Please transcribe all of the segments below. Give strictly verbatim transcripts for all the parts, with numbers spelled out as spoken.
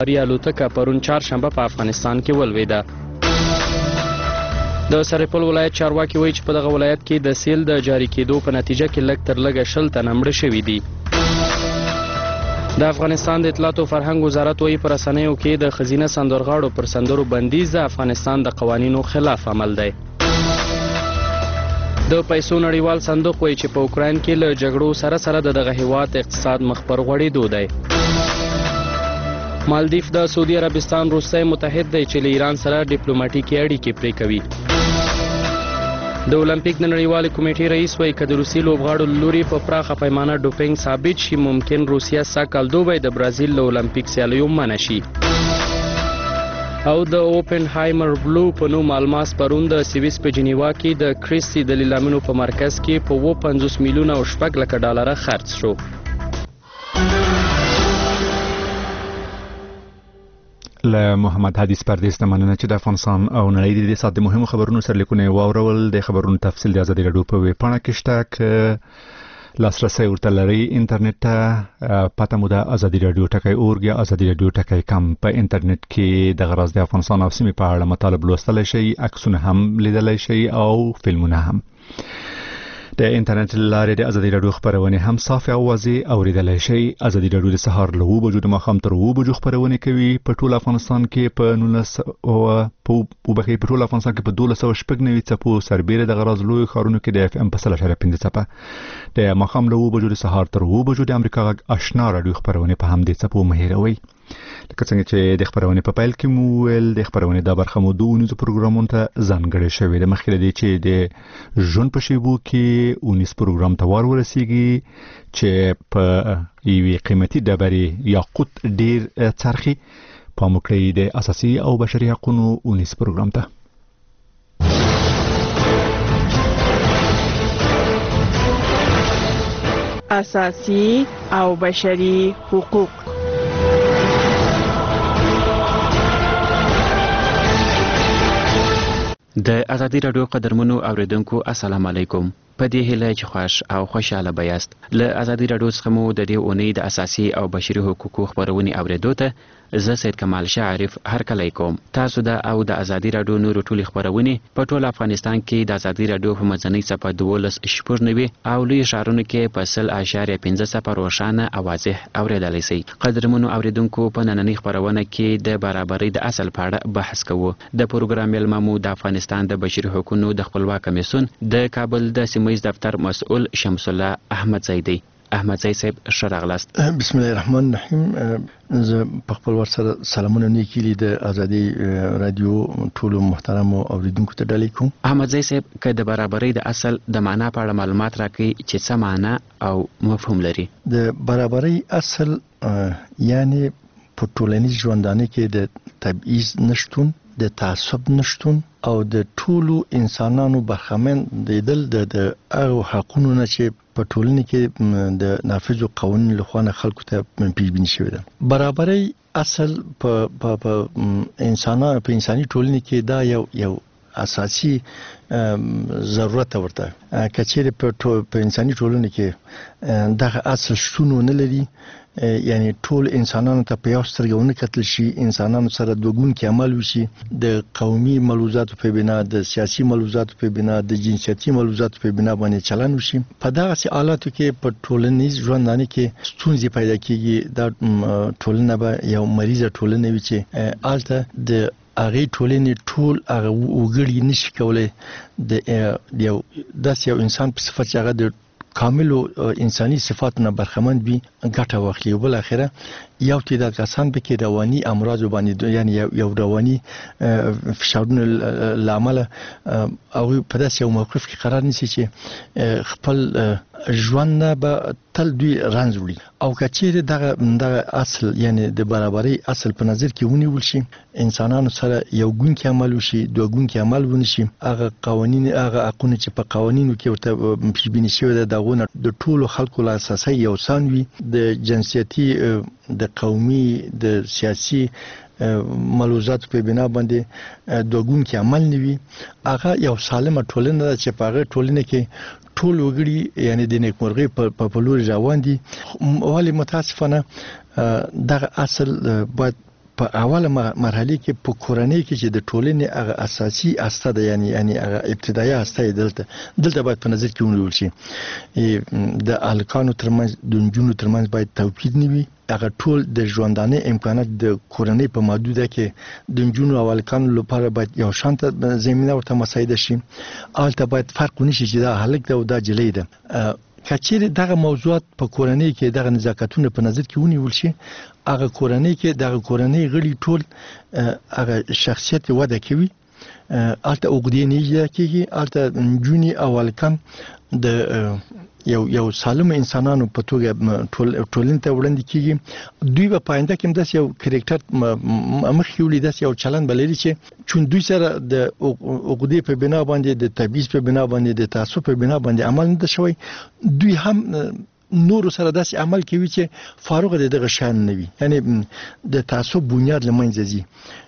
الوتکه پرون چهارشنبه په افغانستان کې ولوېده. د سرپل ولایت چارواکي وایي چې په دغه ولایت کې د سیل د جاري کېدو په نتیجه کې لږ تر لږه شل تنه مړه شوي دي. د افغانستان د اطلاعات او فرهنګ وزارت وایي په رسنیو کې د ښځینه سندرغاړو پر سندرو بندیز د افغانستان د قوانینو خلاف عمل دی. د پیسو نړیوال صندوق وایي چې په اوکراین کې له جګړو سره سره د دغه هیواد اقتصاد مخ پر غوړېدو دی. مالدیف د سعودي عربستان وروستی متحد دی چې له ایران سره ډیپلوماټیکي اړیکې پرې کوي. د اولمپیک د نړیوالې کمیټې رئیس وایي که د روسي لوبغاړو له لوري په پراخه پیمانه ډوپینګ ثابت شي ممکن روسیه سږ کال دوبی د برازیل له اولمپیک سیالیو منع شي. او د اوپن هایمر بلو په نوم الماس پرون د سویس په جنیوا کې د کریسټي د لیلامینو په مرکز کې په اووه پنځوس میلیونه او شپږ لکه ډالره خرڅ شو. له محمد حدیث پردیس ته مننه چې د افغانستان او نړۍ د دې ساعت د مهمو خبرونو سرلیکونه واورول. د خبرونو تفصیل د ازادي راډیو په ویب پاڼه کې شته که لاسرسی ورته لرئ انټرنیټ ته پته مو ده ازادي راډیو ټکی اورګ یا ازادي راډیو ټکی کم. په انټرنیټ کې د غرض د افغانستان او سیمې په اړه مطالب لوستلی شئ، عکسونه هم لیدلی شئ او فلمونه هم. د انټرنیټ لارې د ازادي راډیو خبرونه هم صاف او واضح اوریدلای شئ. ازادي راډیو د سهار له اووه بجو د ماښام تر اووه بجو خبرونه کوي. په ټول افغانستان کې په نولس او په وبخې په ټول افغانستان کې په دولس او شپږ نوي څپو سربېره د غرض لوی ښارونو کې د اف ام په سل اشاریه پنځه څپه. د ماښام له اووه بجو د سهار تر اووه بجو د امریکا غږ آشنا راډیو خبرونه په همدې څپو مه هېروئ. لکه څنګه چې د خبرونه په پیل کې مو ویل د خبرونه د برخه مو دوه نيزو پروګرامونو ته ځانګړې شوې ده. مخکې لدی چې د ژوند په شیبو کې اونیس پروګرام ته ور ورسیږي چې په یوې قیمتي ډبرې یاقوت ډیر څرخي. پام وکړئ د اساسي او بشري حقوقو اونیس پروګرام ته. اساسي او بشري حقوق. د ازادي راډیو قدرمنو اوریدونکو السلام علیکم. په دې هیله چې خوښ او خوشاله بیاست. له ازادي راډیو څخه مو د دې اونۍ د اساسي او بشري حقوقو خبرونه اوریدو ته زه سید کمال شاعرف هرکلی کوم. تاسو د او د ازادي راډیو نور ټولې خبرونه په ټول افغانستان کې د ازادي راډیو په مزنۍ صفحه دولس شپږ نوي او لوی ښارونو کې په سل اشاریه پنځه صفر روښانه او واضح اوریدلی شئ. قدرمنو اوریدونکو په نننۍ خبرونه کې د برابرۍ د اصل په اړه بحث کوو. د پروګرام مېلمه مو د افغانستان د بشري حقوقو د خپلواک کمیسیون د کابل د سیمه ییز دفتر مسؤل شمس الله احمد زیدی. احمد زید صاحب ښه راغلاست. بسم الله الرحمن الرحیم. زه په خپل ور سره سلامونه نیکیلی د ازادي رادیو ټول محترم اوریدونکو ته ډالۍ کوم. احمد زید صاحب که د برابرۍ د اصل د معنا په اړه معلومات راکړي چې څه معنا او مفهوم لري. د برابرۍ اصل یعنی په ټولنیز ژوندانه کې د تبعیض نشټون، د تعصب نشټون او د ټولو انسانانو برخمن دیدل د هغه حقوقو نه چې په ټولنه کې د نافذو قوانینو لخوا خلکو ته پیژبینی شوی ده. برابرۍ اصل په په انسانانو په انساني ټولنه کې دا یو یو اساسي ضرورت ورته. کچېره په په انساني ټولنه کې دغه اصل شتون نه لري، یعنی ټول انسانانو ته په یو سترګه ونه کتل شي، انسانانو سره دوګون کې عمل وشي، د قومي ملوزاتو په بنا، د سیاسي ملوزاتو په بنا، د جنسیتي ملوزاتو په بنا باندې چلن وشي. په دغه حالاتو کې په ټولنیز ژوندانه کې ستونزې پیدا کیږي. دا ټولنه به یو مریضه ټولنه وي چې الته د هغه ټولنې ټول هغه وګړي نشي کولای د یو داس یو انسان په صفت چې هغه د کامل انساني صفاتونه برخمن وي ګټه واخلي. بل اخره یو تعداد کسان به کې رواني امراض باندې یعنی یو رواني فشارونه لامل او په داسې یو موقف کې قرار نیسي چې خپل ژوند به تل دوی رنځ وړي. او کچېره دغه دغه اصل یعنی د برابرۍ اصل په نظر کې ونیول شي، انسانانو سره یو ګون کې عمل وشي، دوه ګون کې عمل ونشي، هغه قوانین هغه حقونه چې په قوانینو کې ورته پیژبینی شوی ده دغه د ټولو خلکو له اساسي یو سان وي. د جنسیتي، د قومي، د سیاسي ملوزات په بنا باندې دوګون کې عمل نوي. هغه یو سالمه ټولنه ده چې په هغه ټولنه کې ټول وګړي یعنی د نیکمرغۍ په لور روان دي. ولی متاسفانه دغه اصل باید په اوله مرحله کې په کورنۍ کې چې د ټولنې هغه اساسي اساسه ده یعنی یعنی هغه ابتدایي اساسه دلته دلته باید په نظر کې ونیول شي. د الکانو ترمنځ د نجونو ترمنځ باید توپیر نه وي. هغه ټول د ژوندانه امکانات د کورنۍ په محدوده کې د نجونو او الکانو لپاره باید یو شانته زمينه ورته مساعده شي. البته باید فرق ونشي چې دا هلک ده او دا جلی ده. کچېره دغه موضوعات په کورنۍ کې دغه نزاکتونه په نظر کې ونیول شي، هغه کورنۍ کې دغه کورنۍ غړي ټول هغه شخصیت وده کوي. البته اوګدې نه کېږي، البته نجونې او الکان د یو یو سالم انسانانو په توګه ټولنې ته وړاندې کیږي. دوی په پاینده کې داس یو کریکټر مخ یو لیداس یو چلن بلري چې چون دوی سره د اوګدې په بنا باندې د تبعیض په بنا باندې د تعصب په بنا باندې عمل نه شوی، دوی هم نور سره داسې عمل کوي چې فارغ دغه شان نه وي. یعنی د تعصب بنیاد لمنځه ځي.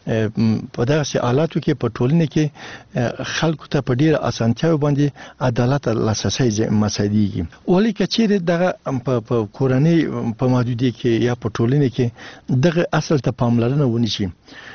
په داسې حالاتو کې په ټولنه کې خلکو ته په ډیره اسانتیا باندې عدالت لاسرسي مساعدېږي. ولې کچېره دغه په کورنۍ په محدودیت کې یا په ټولنه کې دغه اصل ته پاملرنه ونشي،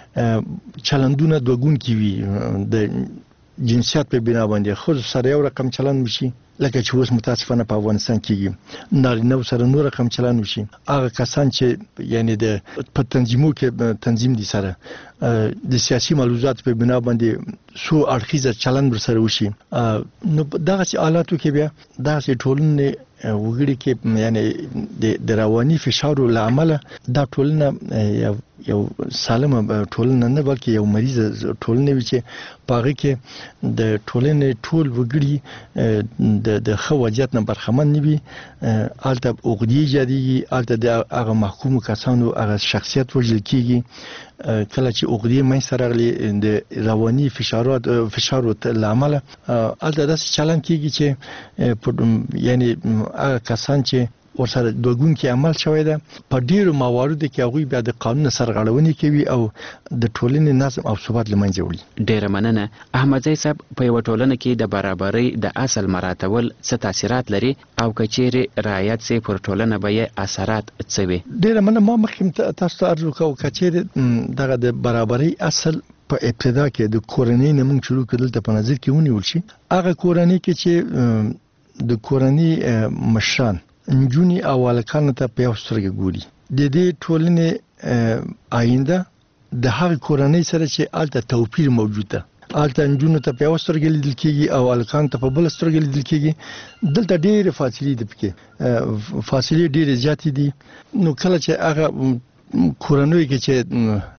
چلندونه دوګون کی وي د جنسیت په بنا باندې خو سره یو رقم چلند وشي، لکه چې اوس متاسفانه په افغانستان کې نارینه سره نور رقم چلند وشي. هغه کسان چې یعنی د په تنظیمو کې تنظیم دي سره د سیاسي ملوزات په بنا باندې سو اړخیزه چلند ور سره وشي، نو دغه حالاتو کې بیا داسې ټولنې وګړي کې یعنی د رواني فشار له امله دا ټولنه یو یو سالمه ټولنه نه بلکې یو مریض ټولنه وي چې پاغه کې د ټولنې ټول وګړي د د خو وضعیت نه برخمن نوي. البته اوګدي جدي البته د هغه محکوم کسانو هغه شخصیت وجل کیږي. کله چې اوګدي مې سره غلي د رواني فشارات فشار له امله البته داسې چلن کیږي چې یعنی هغه کسان چې ورسره دوګون کې عمل شوی ده په ډیرو مواردو کې هغه بیا د قانون سرغړونې کوي او د ټولنې نظم او ثبات لمنځه وړي. ډیره مننه. احمد زئی صاحب، په یو ټولنه کې د برابرۍ د اصل مراتبول څه تاثیرات لري او کچېره رعایت سي پر ټولنه به اثرات څه وي؟ ډیره مننه. ما مخکې تاسو ته ارزو کوم کچېره دغه د برابرۍ اصل په ابتدا کې د کورنۍ نه موږ شروع کړل ته په نظر کې ونیول شي. هغه کورنۍ کې چې د کورنۍ مشران نجونی او الکان ته په سترګه ګوري، د دې ټولنې آینده د هغه کورنۍ سره چې الته توپیر موجود ده. الته نجونو ته په سترګه لیدل کیږي او الکان ته په بل سترګه لیدل کیږي. دلته ډېر فاصله دي، پکې فاصله ډېر زیات دي. نو کله چې هغه کورنۍ کې چې